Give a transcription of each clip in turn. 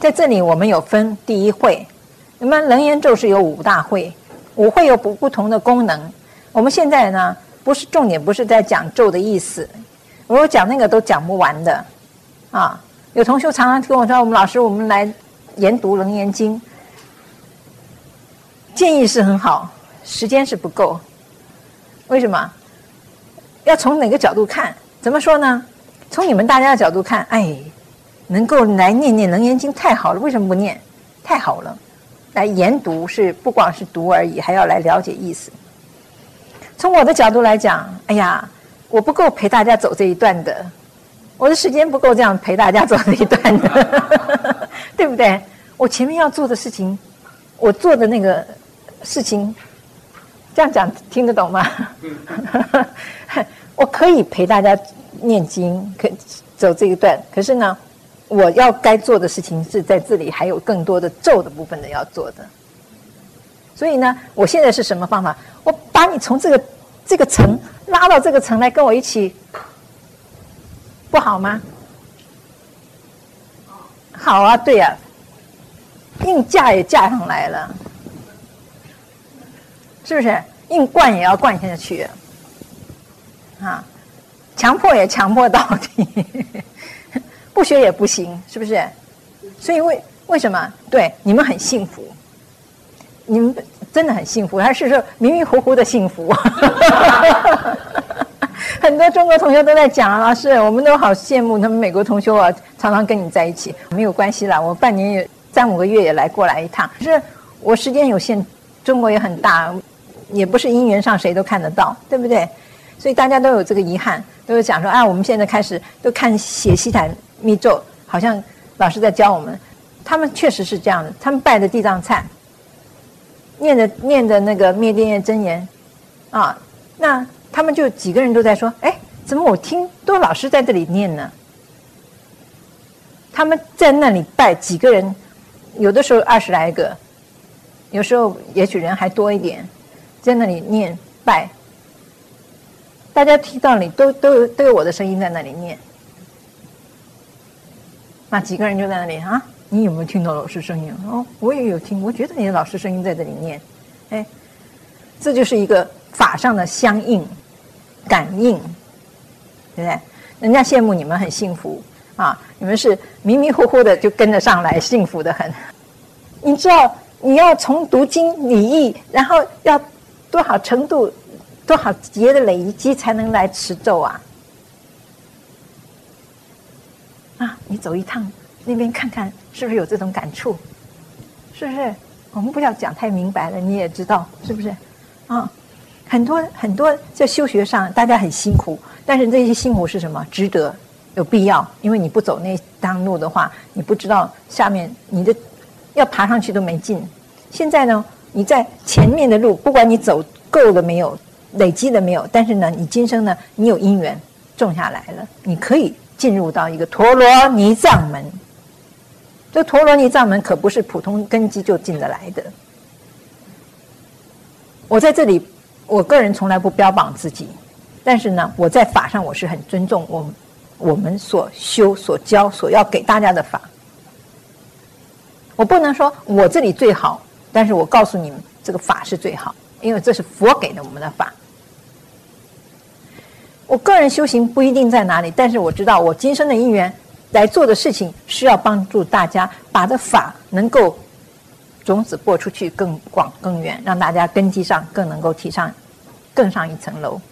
在这里我们有分第一会，那么楞严咒是有5大会，5会有不同的功能。我们现在呢，不是重点，不是在讲咒的意思，如果讲那个都讲不完的啊。有同学常常跟我说，我们老师，我们来研读楞严经，建议是很好，时间是不够。为什么？要从哪个角度看？怎么说呢？从你们大家的角度看，哎，能够来念念楞严经太好了，为什么不念？太好了，来研读是不光是读而已，还要来了解意思。从我的角度来讲，哎呀，我不够陪大家走这一段的，我的时间不够这样陪大家走这一段的，对不对？我前面要做的事情，我做的那个事情，这样讲听得懂吗？我可以陪大家念经，可走这一段，可是呢，我要该做的事情是在这里还有更多的咒的部分的要做的。所以呢，我现在是什么方法？我把你从这个层拉到这个层来跟我一起，不好吗？好啊，对啊，硬架也架上来了，是不是？硬灌也要灌下去啊，强迫也强迫到底，不学也不行，是不是？所以为什么？对，你们很幸福。你们真的很幸福，还是说迷迷糊糊的幸福？很多中国同学都在讲啊，老师，我们都好羡慕他们美国同学啊，常常跟你在一起。没有关系啦，我半年也3-5个月也来过来一趟。可是我时间有限，中国也很大，也不是因缘上谁都看得到，对不对？所以大家都有这个遗憾，都是讲说啊，我们现在开始都看写西坦密咒，好像老师在教我们。他们确实是这样的，他们拜的地藏忏。念的那个灭定业真言啊，那他们就几个人都在说，哎，怎么我听都老师在这里念呢？他们在那里拜几个人，有的时候20来个，有时候也许人还多一点，在那里念拜，大家听到你都有我的声音在那里念，那几个人就在那里啊。你有没有听到老师声音？哦，我也有听，我觉得你的老师声音在这里念，哎，这就是一个法上的相应、感应，对不对？人家羡慕你们很幸福啊，你们是迷迷糊糊的就跟着上来，幸福的很。你知道你要从读经理义，然后要多少程度、多少节的累积才能来持咒啊？啊，你走一趟。那边看看是不是有这种感触？是不是？我们不要讲太明白了，你也知道是不是？啊，很多在修学上大家很辛苦，但是这些辛苦是什么？值得，有必要。因为你不走那趟路的话，你不知道下面你的要爬上去都没劲。现在呢，你在前面的路，不管你走够了没有，累积了没有，但是呢，你今生呢，你有因缘种下来了，你可以进入到一个陀罗尼藏门。这陀罗尼藏门可不是普通根基就进得来的。我在这里，我个人从来不标榜自己，但是呢，我在法上我是很尊重我们所修、所教、所要给大家的法。我不能说我这里最好，但是我告诉你们，这个法是最好，因为这是佛给的我们的法。我个人修行不一定在哪里，但是我知道我今生的因缘。来做的事情是要帮助大家把这法能够种子播出去更广更远，让大家根基上更能够提上更上一层楼。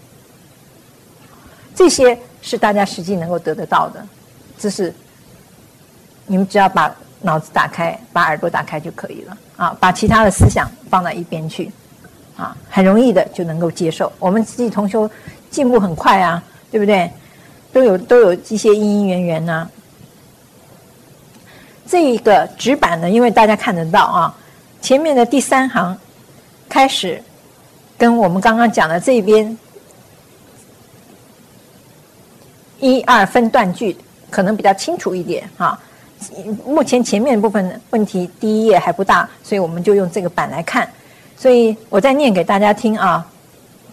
这些是大家实际能够得得到的，这是你们只要把脑子打开，把耳朵打开就可以了啊，把其他的思想放到一边去啊，很容易的就能够接受。我们自己同修进步很快啊，对不对？都有一些因因缘呢。这个纸板呢，因为大家看得到啊，前面的第3行开始跟我们刚刚讲的这边1、2分段句可能比较清楚一点啊。目前前面部分问题第一页还不大，所以我们就用这个板来看。所以我再念给大家听啊。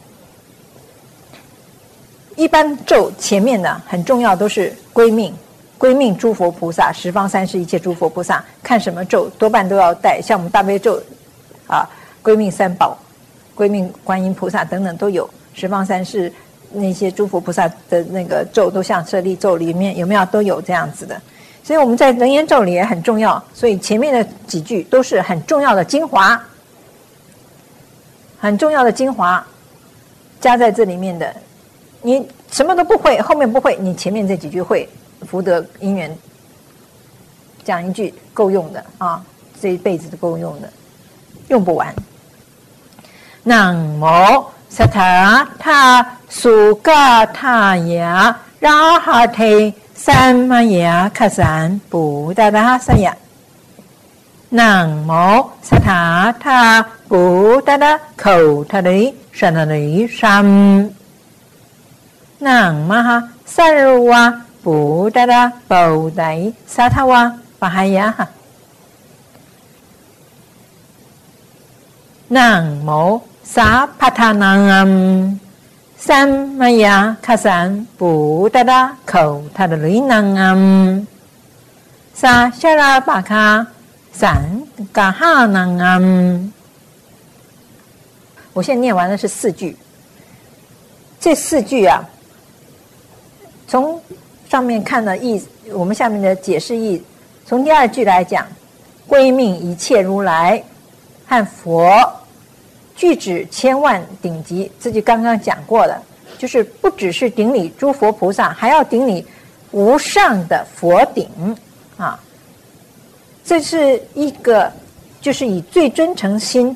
一般咒前面的很重要，都是归命归命诸佛菩萨，十方三世一切诸佛菩萨，看什么咒多半都要带，像我们大悲咒啊，归命三宝、归命观音菩萨等等都有，十方三世那些诸佛菩萨的那个咒都像舍利咒里面有没有都有这样子的。所以我们在楞严咒里也很重要，所以前面的几句都是很重要的精华，很重要的精华加在这里面的。你什么都不会，后面不会，你前面这几句会，福德因缘讲一句够用的啊，这一辈子都够用的，用不完。Namo Sattva Sukataya Rahate Samaya Kasan Buddhadasaya Namo Sattva Buddhada Kautari Shanari Sam Namaha Sarva Buddhada Bodhi Sattva Pahaya Namo Sapatanam Samaya Kasan Buddhada Kautarinam Sasharabaka Sangahanam。 我现在念完的是4句，这4句啊，从上面看的意，我们下面的解释意，从第2句来讲，归命一切如来和佛，具指千万顶级，这就刚刚讲过了，就是不只是顶礼诸佛菩萨，还要顶礼无上的佛顶啊。这是一个，就是以最真诚心。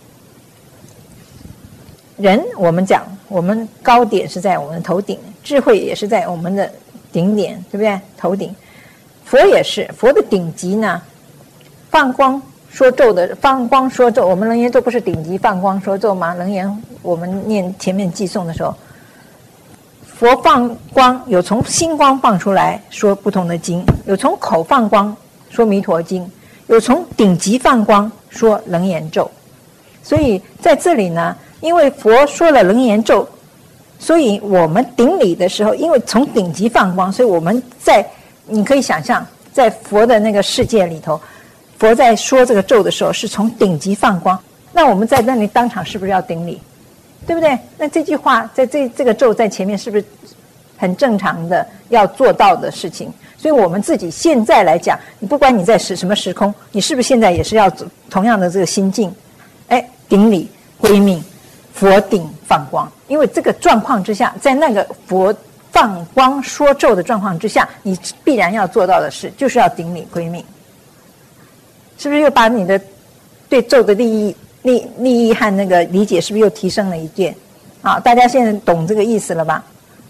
人，我们讲，我们高点是在我们的头顶，智慧也是在我们的顶点，对不对？头顶，佛也是，佛的顶级呢，放光说咒的，放光说咒，我们楞严咒不是顶级放光说咒吗？楞严我们念前面寄诵的时候，佛放光有从心光放出来说不同的经，有从口放光说弥陀经，有从顶级放光说楞严咒。所以在这里呢，因为佛说了楞严咒，所以我们顶礼的时候，因为从顶级放光，所以我们在，你可以想象，在佛的那个世界里头，佛在说这个咒的时候是从顶级放光，那我们在那里当场是不是要顶礼？对不对？那这句话在这个咒在前面是不是很正常的要做到的事情？所以我们自己现在来讲，你不管你在什么时空，你是不是现在也是要同样的这个心境？哎，顶礼归命，佛顶放光。因为这个状况之下，在那个佛放光说咒的状况之下，你必然要做到的事就是要顶礼归命。是不是又把你的对咒的利益和那个理解是不是又提升了一点？好，大家现在懂这个意思了吧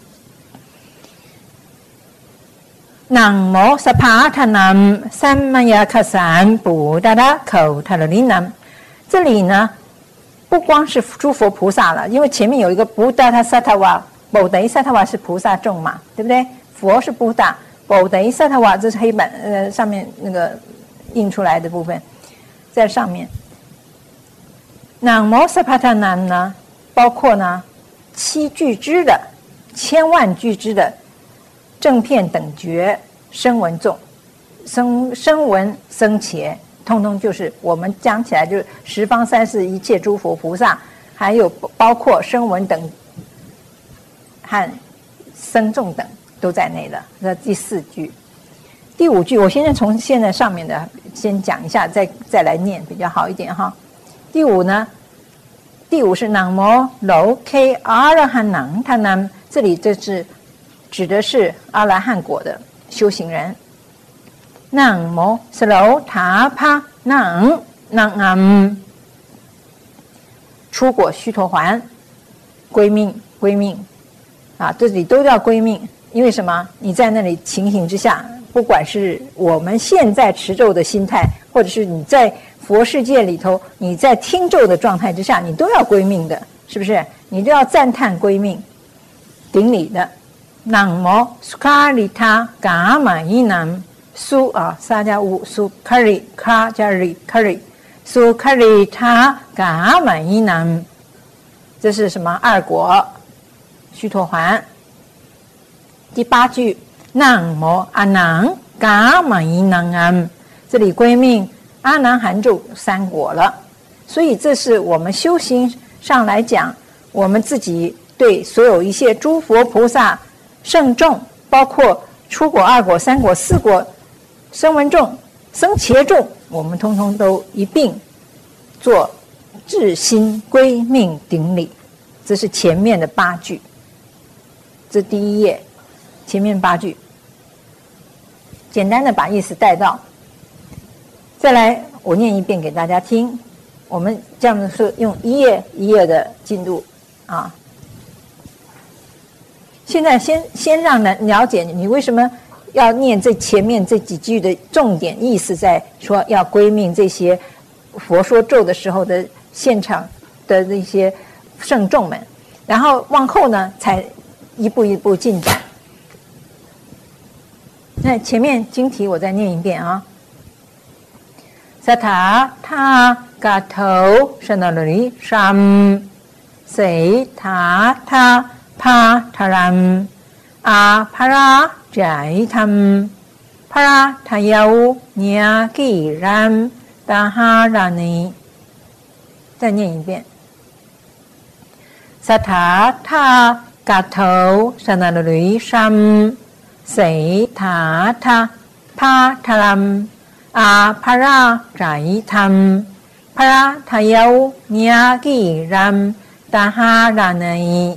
？Namo Sapatanam Samaya Kasan Buddhada Kautarinam。这里呢，不光是诸佛菩萨了，因为前面有一个布达他萨塔瓦，bodhi萨塔瓦是菩萨众嘛，对不对？佛是布达，bodhi萨塔瓦这是黑板上面那个印出来的部分，在上面。Namo Sapatanam呢，包括呢7俱胝的、千万俱胝的正片等觉声闻众、声闻僧伽，通通就是我们讲起来就是十方三世一切诸佛菩萨，还有包括声闻等和僧众等都在内的。这第4句。第5句，我先从现在上面的先讲一下，再来念比较好一点哈。第5呢，第5是 Namo Loke Arahanam Tanam， 这里这是指的是阿拉汉果的修行人。Namo Slotapa Nam 出果须陀洹，归命啊，这里都叫归命。因为什么？你在那里情形之下，不管是我们现在持咒的心态，或者是你在佛世界里头，你在听咒的状态之下，你都要归命的，是不是？你都要赞叹归命，顶礼的。Namo Sukarita Gamayinam Su 啊，3加5 Sukari Ka 加 Ri Kari Sukarita Gamayinam， 这是什么？2果须陀洹。第8句南无阿难嘎玛依南安，这里归命阿难含住三果了。所以这是我们修行上来讲，我们自己对所有一些诸佛菩萨圣众，包括初果、二果、三果、四果、声闻众、僧伽众，我们通通都一并做至心归命顶礼。这是前面的8句，这第一页前面8句，简单的把意思带到。再来我念一遍给大家听，我们这样是用一页一页的进度啊。现在先让人了解你为什么要念这前面这几句的重点意思，在说要归命这些佛说咒的时候的现场的那些圣众们，然后往后呢才一步一步进展。那前面经题我再念一遍啊。萨塔塔嘎头舍那里sam谁塔塔帕塔ram阿帕拉斋tham帕拉塔尤尼亚吉ram达哈拉尼。再念一遍。萨塔塔嘎头舍那里sam谁塔塔帕塔ram阿帕拉斋tham帕拉塔尤尼亚吉ram达哈拉尼。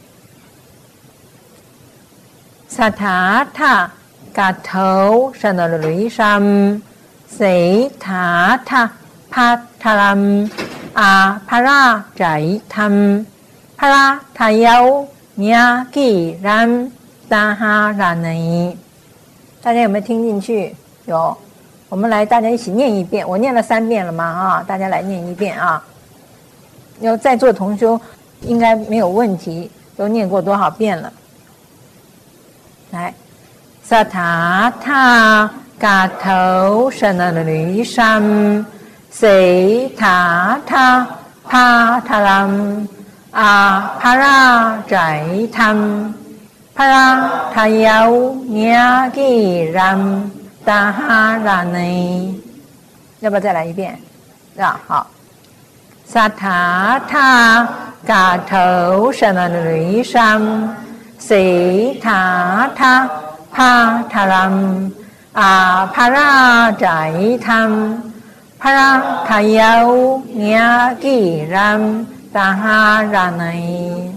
萨塔塔嘎头舍那里sam谁塔塔帕塔ram阿帕拉斋tham帕拉塔尤尼亚吉ram达哈拉尼。大家有没有听进去？有。我们来大家一起念一遍，我念了3遍了嘛啊，大家来念一遍啊。有在座同修应该没有问题，都念过多少遍了？来，萨塔塔嘎头舍那里sam谁塔塔帕塔ram阿帕拉斋tham帕拉塔尤尼亚吉ram达哈拉尼。要不要再来一遍？啊，好。萨塔塔嘎头舍那里sam谁塔塔帕塔ram阿帕拉斋tham帕拉塔尤尼亚吉ram达哈拉尼。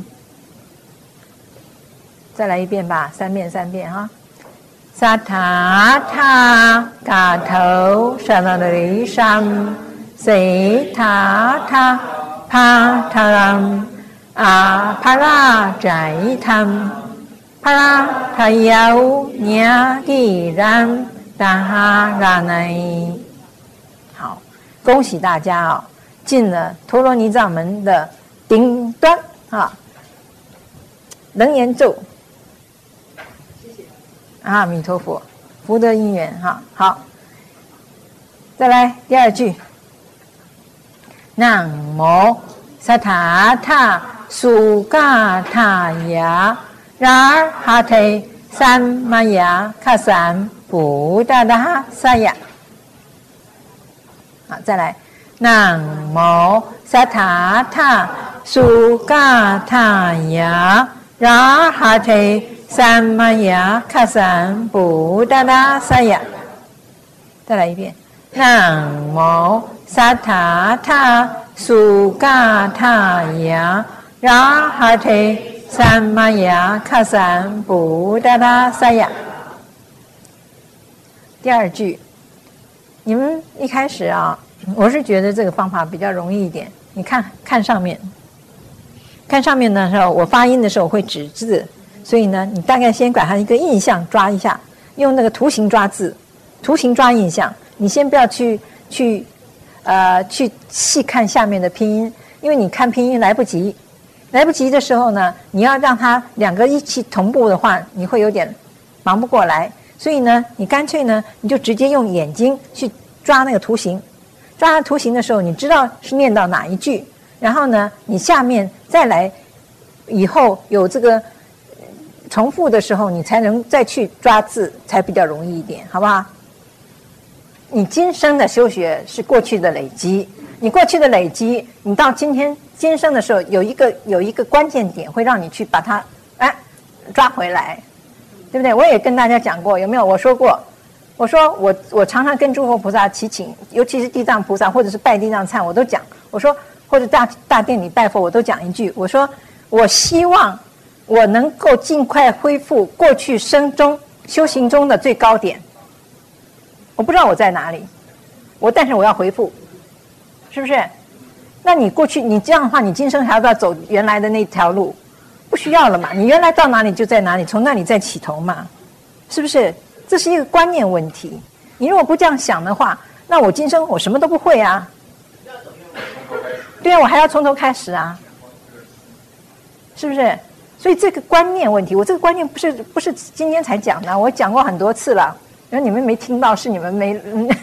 再来一遍吧，3遍哈。萨塔塔嘎头舍那里sam谁塔塔帕塔ram阿帕拉斋tham帕拉塔尤尼亚吉ram达哈拉尼。好，恭喜大家啊，进了陀罗尼藏门的顶端啊！楞严咒。阿弥陀佛，福德因缘哈。好，再来第2句。南无萨塔塔苏嘎塔雅拉尔哈特三玛雅卡三布达达萨雅。好，再来。南无萨塔塔苏嘎塔雅拉尔哈特三玛雅卡三布达达萨雅。再来一遍。南无萨塔塔苏嘎塔雅拉哈特三玛雅卡三布达达萨雅。第2句，你们一开始啊，我是觉得这个方法比较容易一点。你看上面，看上面的时候，我发音的时候会指字，所以呢，你大概先把它一个印象抓一下，用那个图形抓字，图形抓印象。你先不要去细看下面的拼音，因为你看拼音来不及的时候呢，你要让它2个一起同步的话，你会有点忙不过来。所以呢，你干脆呢，你就直接用眼睛去抓那个图形，抓它图形的时候，你知道是念到哪一句，然后呢，你下面再来，以后有这个重复的时候，你才能再去抓字，才比较容易一点，好不好？你今生的修学是过去的累积，你过去的累积，你到今生的时候，有一个关键点会让你去把它抓回来，对不对？我也跟大家讲过，有没有？我说过，我常常跟诸佛菩萨祈请，尤其是地藏菩萨或者是拜地藏忏，我都讲，我说或者大殿里拜佛，我都讲一句，我说我希望我能够尽快恢复过去生中修行中的最高点。我不知道我在哪里，但是我要回复，是不是？那你过去你这样的话，你今生还要不要走原来的那条路？不需要了嘛，你原来到哪里就在哪里，从那里再起头嘛，是不是？这是一个观念问题。你如果不这样想的话，那我今生我什么都不会啊。对啊，我还要从头开始啊，是不是？所以这个观念问题，我这个观念不是今天才讲的，我讲过很多次了。然后你们没听到，是你们没，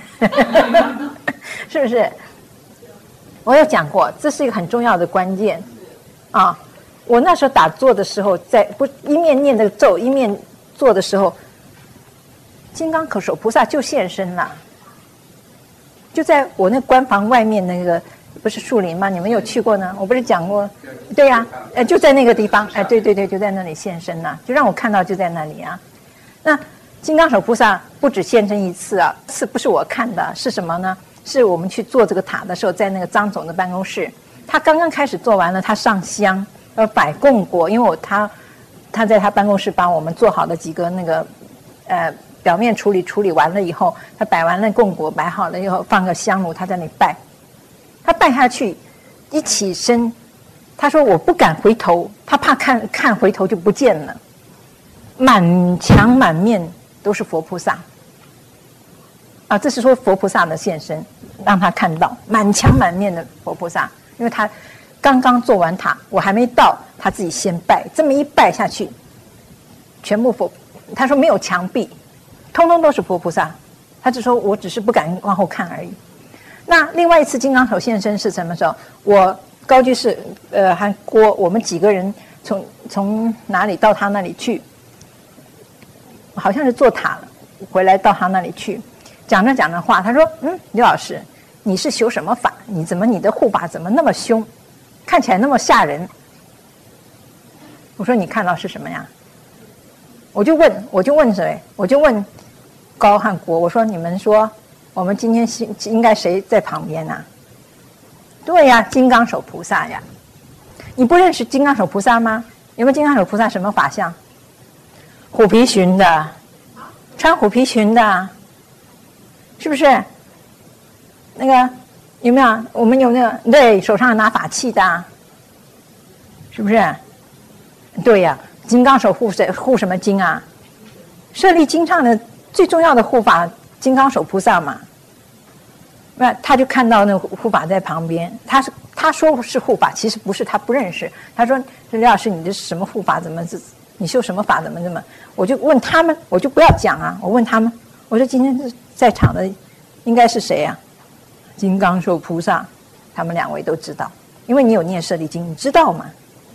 是不是？我有讲过，这是一个很重要的关键啊！我那时候打坐的时候，一面念这个咒，一面做的时候，金刚手菩萨就现身了，就在我那关房外面那个不是树林吗？你们有去过呢？我不是讲过？对呀，就在那个地方，对，就在那里现身了，就让我看到就在那里啊。那金刚手菩萨不止现身一次啊，不是我看的，是什么呢？是我们去做这个塔的时候，在那个张总的办公室，他刚刚开始做完了，他上香摆供果，因为他在他办公室帮我们做好了几个那个表面处理完了以后，他摆完了供果，摆好了以后放个香炉，他在那里拜，他拜下去一起身，他说我不敢回头，他怕看回头就不见了，满墙满面都是佛菩萨啊！这是说佛菩萨的现身，让他看到满墙满面的佛菩萨，因为他刚刚做完塔，我还没到，他自己先拜，这么一拜下去，全部佛，他说没有墙壁，通通都是佛菩萨，他就说我只是不敢往后看而已。那另外一次金刚手现身是什么时候？我高居士和郭，我们几个人从哪里到他那里去？好像是做塔了，回来到他那里去，讲着话，他说：“刘老师，你是修什么法？你的护法怎么那么凶，看起来那么吓人？”我说：“你看到是什么呀？”我就问谁？我就问高和国，我说：“你们说，我们今天应该谁在旁边啊？”对呀，金刚手菩萨呀！你不认识金刚手菩萨吗？有没有金刚手菩萨什么法相？虎皮裙的，穿虎皮裙的，是不是？那个有没有？我们有那个对手上拿法器的，是不是？对呀，金刚手护什么经啊？舍利经上的最重要的护法，金刚手菩萨嘛。那他就看到那个护法在旁边，他说是护法，其实不是，他不认识。他说：“刘老师，你这是什么护法？怎么你修什么法？怎么？”我就问他们，我就不要讲啊。我问他们，我说今天在场的应该是谁啊？金刚手菩萨，他们两位都知道，因为你有念舍利经，你知道吗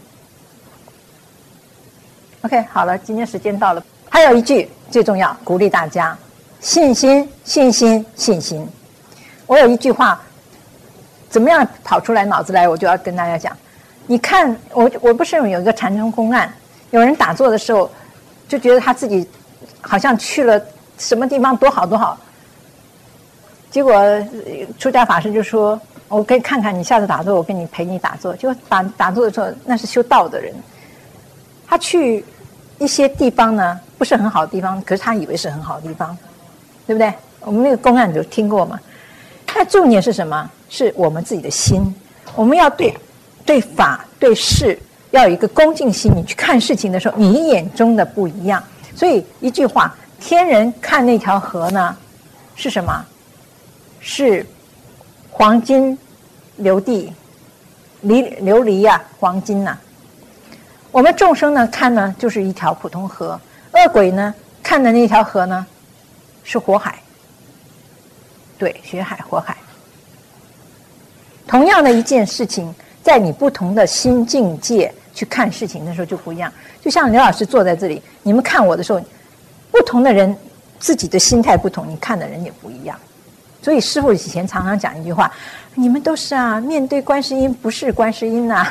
？OK， 好了，今天时间到了。还有一句最重要，鼓励大家：信心，信心，信心。我有一句话，怎么样跑出来脑子来，我就要跟大家讲。你看，我不是有一个禅宗公案，有人打坐的时候，就觉得他自己好像去了什么地方多好多好，结果出家法师就说：“我可以看看你下次打坐，我跟你陪你打坐。”结果打坐的时候，那是修道的人，他去一些地方呢，不是很好的地方，可是他以为是很好的地方，对不对？我们那个公案你就听过嘛。那重点是什么？是我们自己的心，我们要对法对事要有一个恭敬心。你去看事情的时候，你眼中的不一样。所以一句话，天人看那条河呢，是什么？是黄金琉璃琉璃呀，黄金呐。我们众生呢看呢，就是一条普通河；恶鬼呢看的那条河呢，是火海。对，血海、火海。同样的一件事情，在你不同的心境界， 去看事情的时候就不一样。就像刘老师坐在这里，你们看我的时候，不同的人自己的心态不同，你看的人也不一样。所以师父以前常常讲一句话：你们都是啊，面对观世音不是观世音呐、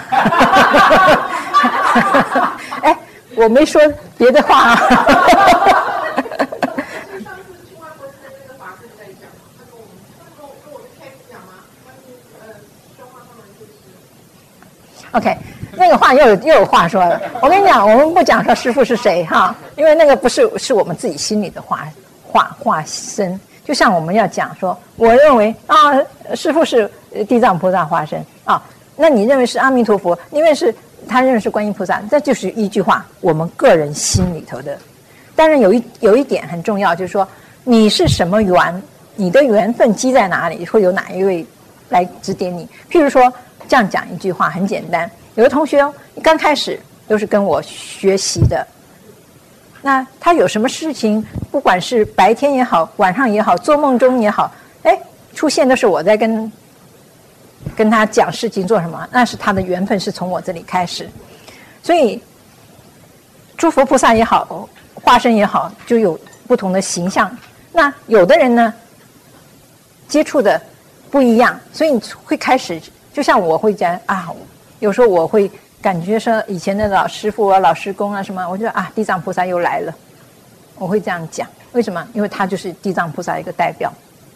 哎，我没说别的话啊。OK， 那个话又有话说了。我跟你讲，我们不讲说师父是谁哈，因为那个不是我们自己心里的话身。就像我们要讲说，我认为啊，师父是地藏菩萨化身啊，那你认为是阿弥陀佛，因为是他认为是观音菩萨，这就是一句话，我们个人心里头的。当然有一点很重要，就是说你是什么缘，你的缘分积在哪里，会有哪一位来指点你。譬如说。这样讲一句话很简单，有的同学刚开始都是跟我学习的，那他有什么事情，不管是白天也好，晚上也好，做梦中也好，哎，出现都是我在跟他讲事情做什么，那是他的缘分是从我这里开始。所以诸佛菩萨也好，化身也好，就有不同的形象。那有的人呢，接触的不一样，所以你会开始。就像我会讲啊，有时候我会感觉说以前的老师父啊、老师公啊什么，我觉得啊，地藏菩萨又来了，我会这样讲。为什么？因为他就是地藏菩萨一个代表，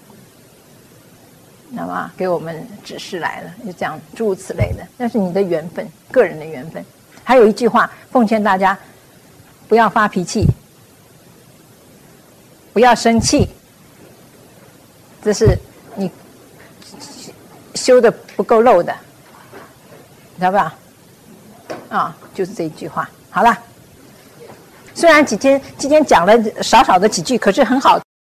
那么给我们指示来了，就这样诸如此类的。那是你的缘分，个人的缘分。还有一句话，奉劝大家不要发脾气，不要生气，这是你修的不够漏的，知道吧？啊，就是这一句话。好了，虽然今天讲了少少的几句，可是很好。